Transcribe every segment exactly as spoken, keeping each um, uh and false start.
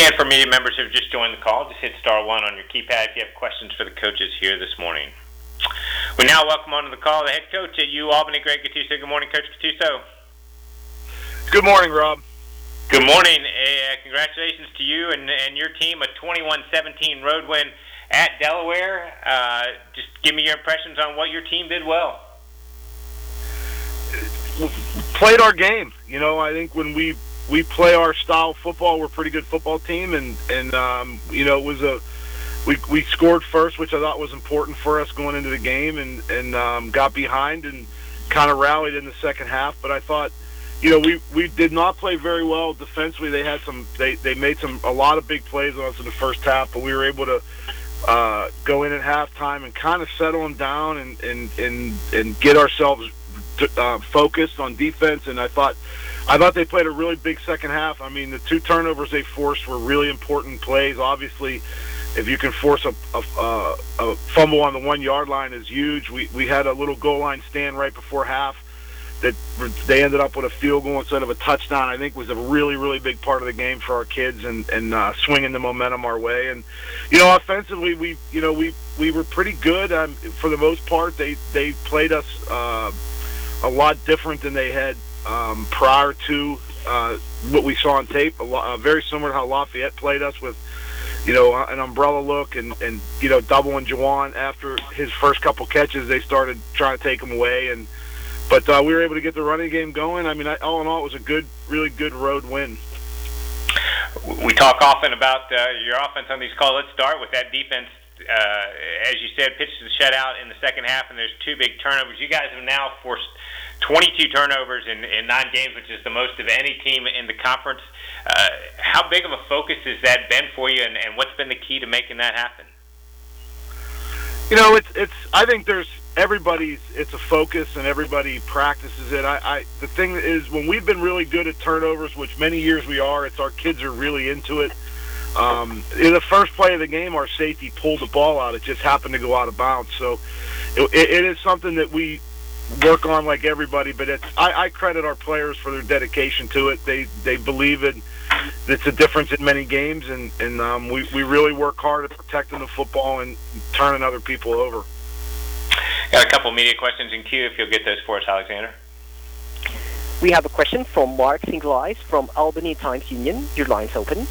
Again, for media members who have just joined the call, just hit star one on your keypad if you have questions for the coaches here this morning. We now welcome onto the call the head coach at U Albany, Greg Gattuso. Good morning, Coach Gattuso. Good morning, Rob. Good morning. Uh, congratulations to you and, and your team, a twenty-one seventeen road win at Delaware. Uh, just give me your impressions on what your team did well. Played our game. You know, I think when we we play our style of football, we're a pretty good football team, and and um, you know, it was a we we scored first, which I thought was important for us going into the game, and and um, got behind and kind of rallied in the second half. But I thought, you know, we, we did not play very well defensively. They had some they, they made some a lot of big plays on us in the first half, but we were able to uh, go in at halftime and kind of settle them down and and and, and get ourselves uh, focused on defense. And I thought. I thought they played a really big second half. I mean, the two turnovers they forced were really important plays. Obviously, if you can force a, a, a fumble on the one-yard line is huge. We we had a little goal line stand right before half that they ended up with a field goal instead of a touchdown. I think was a really, really big part of the game for our kids and, and uh, swinging the momentum our way. And, you know, offensively, we you know we, we were pretty good. Um, for the most part, they, they played us uh, a lot different than they had Um, prior to uh, what we saw on tape, a lot, uh, very similar to how Lafayette played us with, you know, an umbrella look and, and you know, doubling Juwan after his first couple catches. They started trying to take him away, and but uh, we were able to get the running game going. I mean, I, all in all, it was a good, really good road win. We talk often about uh, your offense on these calls. Let's start with that defense. Uh, as you said, pitched the shutout in the second half, and there's two big turnovers. You guys have now forced twenty-two turnovers in, in nine games, which is the most of any team in the conference. Uh, how big of a focus has that been for you, and, and what's been the key to making that happen? You know, it's it's. I think there's everybody's. It's a focus, and everybody practices it. I, I the thing is, when we've been really good at turnovers, which many years we are, it's our kids are really into it. Um, in the first play of the game, our safety pulled the ball out. It just happened to go out of bounds. So it, it is something that we work on like everybody, but it's I, I credit our players for their dedication to it. They they believe it. It's a difference in many games, and, and um, we, we really work hard at protecting the football and turning other people over. Got a couple media questions in queue if you'll get those for us, Alexander. We have a question from Mark Singlais from Albany Times-Union. Your line's open.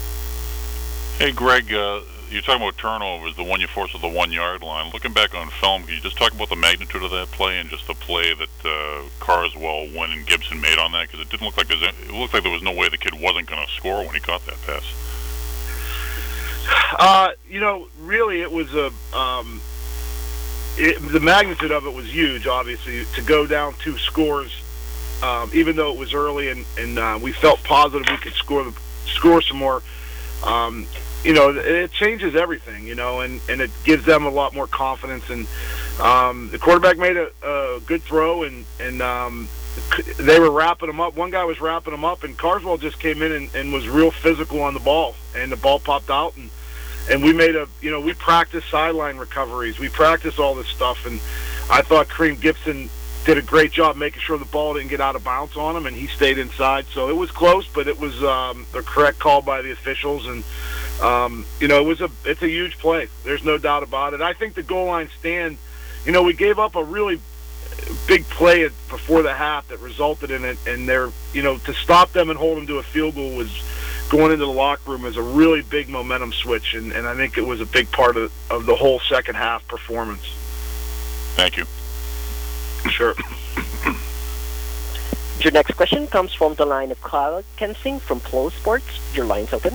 Hey, Greg, uh, you're talking about turnovers, the one you forced at the one-yard line. Looking back on film, can you just talk about the magnitude of that play and just the play that uh, Carswell, Wynn, and Gibson made on that? Because it didn't look like there's any, it looked like there was no way the kid wasn't going to score when he caught that pass. Uh, you know, really, it was a um, it, the magnitude of it was huge. Obviously, to go down two scores, um, even though it was early and and uh, we felt positive we could score the score some more. Um, you know, it changes everything, you know, and, and it gives them a lot more confidence. And um, the quarterback made a, a good throw, and, and um, they were wrapping him up. One guy was wrapping him up, and Carswell just came in and, and was real physical on the ball, and the ball popped out. And, and we made a, you know, we practiced sideline recoveries. We practiced all this stuff, and I thought Kareem Gibson did a great job making sure the ball didn't get out of bounds on him, and he stayed inside. So it was close, but it was um, the correct call by the officials, and um, you know, it was a it's a huge play. There's no doubt about it. I think the goal line stand, you know, we gave up a really big play at, before the half that resulted in it, and they're, you know, to stop them and hold them to a field goal was going into the locker room as a really big momentum switch, and, and I think it was a big part of, of the whole second half performance. Thank you. Sure. Your next question comes from the line of Kyle Kensing from Flow Sports. Your line's open.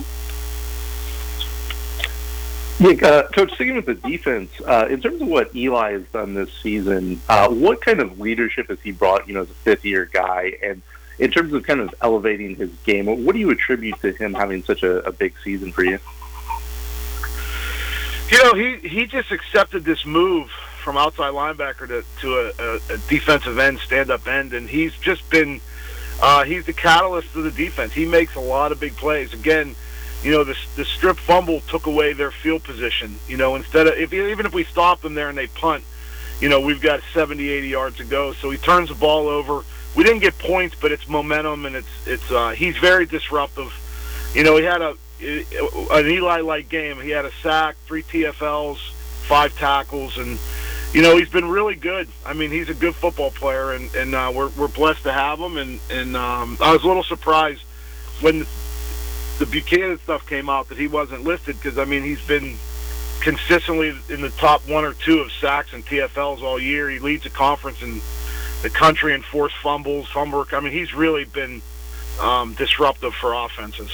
Yeah, uh, Coach, sticking with the defense, uh, in terms of what Eli has done this season, uh, what kind of leadership has he brought, you know, as a fifth-year guy? And in terms of kind of elevating his game, what do you attribute to him having such a, a big season for you? You know, he, he just accepted this move from outside linebacker to, to a, a, a defensive end, stand-up end, and he's just been uh, he's the catalyst of the defense. He makes a lot of big plays. Again, you know, the, the strip fumble took away their field position. You know, instead of, if even if we stop them there and they punt, you know, we've got seventy, eighty yards to go. So he turns the ball over. We didn't get points, but it's momentum, and it's it's uh, he's very disruptive. You know, he had a an Eli-like game. He had a sack, three T F Ls, five tackles, and you know he's been really good. I mean, he's a good football player, and and uh, we're we're blessed to have him. And and um, I was a little surprised when the, the Buchanan stuff came out that he wasn't listed, because I mean he's been consistently in the top one or two of sacks and T F Ls all year. He leads the conference in the country in forced fumbles, fumble. I mean, he's really been um, disruptive for offenses.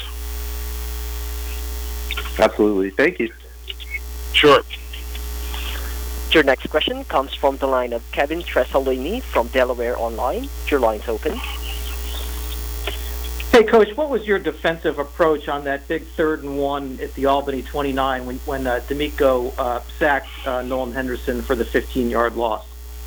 Absolutely. Thank you. Sure. Your next question comes from the line of Kevin Tresalini from Delaware Online. Your line's open. Hey, Coach, what was your defensive approach on that big third and one at the Albany twenty-nine when, when uh, D'Amico uh, sacked uh, Nolan Henderson for the fifteen-yard loss?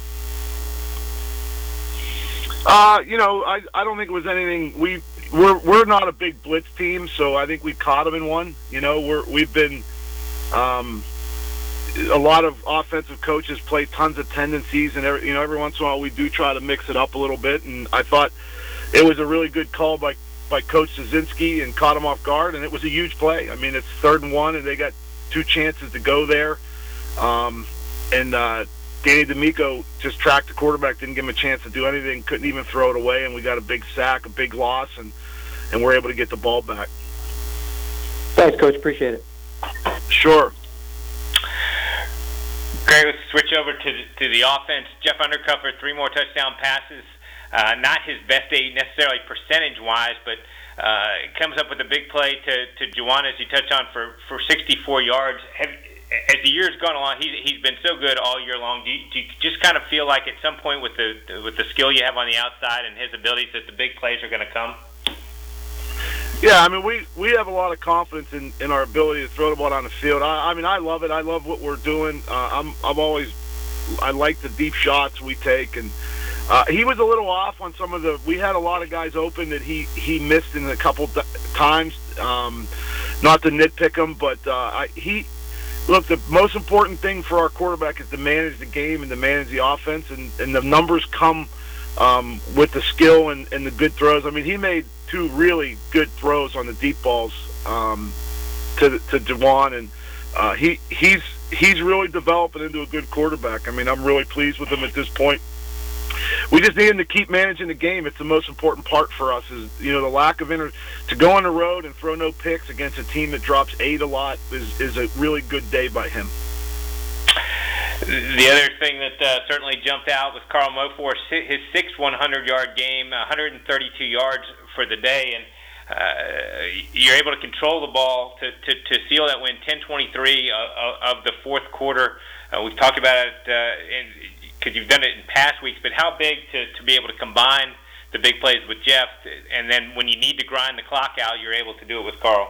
Uh, you know, I, I don't think it was anything. We we're we're not a big blitz team, so I think we caught him in one. You know, we're we've been um, a lot of offensive coaches play tons of tendencies, and every, you know, every once in a while we do try to mix it up a little bit. And I thought it was a really good call by by Coach Szynski and caught him off guard, and it was a huge play. I mean, it's third and one, and they got two chances to go there, um, and uh, Danny D'Amico just tracked the quarterback, didn't give him a chance to do anything, couldn't even throw it away, and we got a big sack, a big loss, and, and we're able to get the ball back. Thanks, Coach. Appreciate it. Sure. Greg, let's switch over to the, to the offense. Jeff Undercover, three more touchdown passes. Uh, not his best day necessarily percentage-wise, but uh, it comes up with a big play to, to Juwan, as you touch on, for, for sixty-four yards. Have, as the year's gone along, he's, he's been so good all year long. Do you, do you just kind of feel like at some point with the with the skill you have on the outside and his abilities that the big plays are going to come? Yeah, I mean, we, we have a lot of confidence in, in our ability to throw the ball down the field. I, I mean, I love it. I love what we're doing. Uh, I'm I'm always I like the deep shots we take, and uh, he was a little off on some of the. We had a lot of guys open that he, he missed in a couple th- times. Um, not to nitpick him, but uh, I, he look. The most important thing for our quarterback is to manage the game and to manage the offense, and, and the numbers come um, with the skill and, and the good throws. I mean, he made two really good throws on the deep balls um, to to Juwan, and uh, he he's he's really developing into a good quarterback. I mean, I'm really pleased with him at this point. We just need him to keep managing the game. It's the most important part for us. Is you know the lack of inter to go on the road and throw no picks against a team that drops eight a lot is is a really good day by him. The other thing that uh, certainly jumped out was Carl Mofor, his sixth hundred-yard game, one hundred thirty-two yards for the day, and uh, you're able to control the ball to, to, to seal that win, ten twenty-three uh, of the fourth quarter. Uh, we've talked about it because uh, you've done it in past weeks, but how big to, to be able to combine the big plays with Jeff, and then when you need to grind the clock out, you're able to do it with Carl.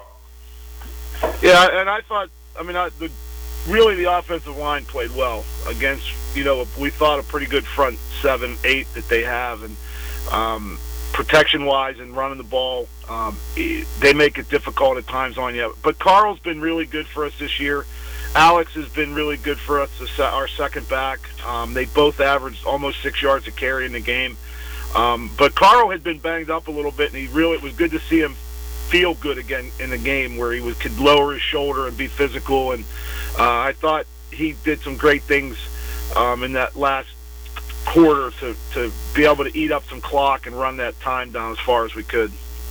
Yeah, and I thought, I mean, I, the, really the offensive line played well against, you know, we thought a pretty good front seven, eight that they have, and um, protection-wise and running the ball, um, they make it difficult at times on you. But Carl's been really good for us this year. Alex has been really good for us, our second back. Um, they both averaged almost six yards a carry in the game. Um, but Carl had been banged up a little bit, and he really it was good to see him feel good again in the game where he was, could lower his shoulder and be physical. And uh, I thought he did some great things um, in that last quarter to, to be able to eat up some clock and run that time down as far as we could.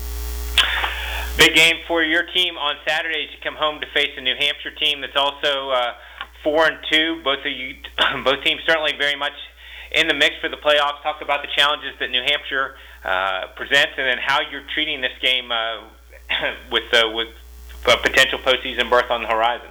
Big game for your team on Saturdays. You come home to face a New Hampshire team that's also uh, four and two. Both of you, both teams certainly very much in the mix for the playoffs. Talk about the challenges that New Hampshire uh, presents, and then how you're treating this game uh, with uh, with a potential postseason berth on the horizon.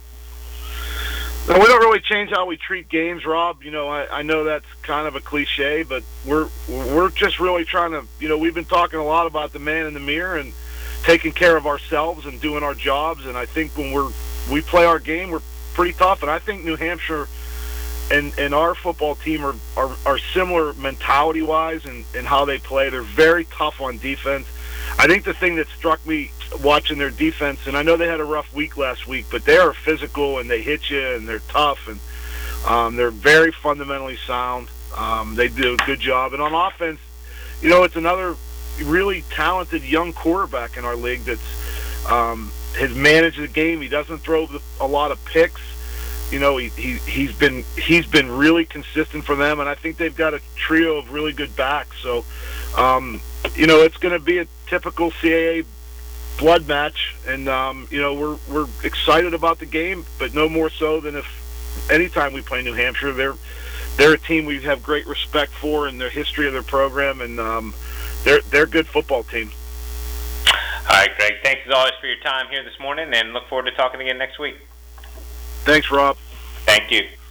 No, we don't really change how we treat games, Rob. You know, I, I know that's kind of a cliche, but we're we're just really trying to. You know, we've been talking a lot about the man in the mirror and taking care of ourselves and doing our jobs. And I think when we're we play our game, we're pretty tough. And I think New Hampshire and and our football team are are, are similar mentality-wise and, and how they play. They're very tough on defense. I think the thing that struck me watching their defense, and I know they had a rough week last week, but they are physical and they hit you and they're tough and um, they're very fundamentally sound. Um, they do a good job. And on offense, you know, it's another really talented young quarterback in our league that's um, has managed the game. He doesn't throw the, a lot of picks. You know, he, he he's been he's been really consistent for them, and I think they've got a trio of really good backs. So, um, you know, it's going to be a typical C A A blood match, and um, you know, we're we're excited about the game, but no more so than if anytime we play New Hampshire. They're they're a team we have great respect for in their history of their program, and um, they're they're a good football team. All right, Greg. Thanks as always for your time here this morning, and look forward to talking again next week. Thanks, Rob. Thank you.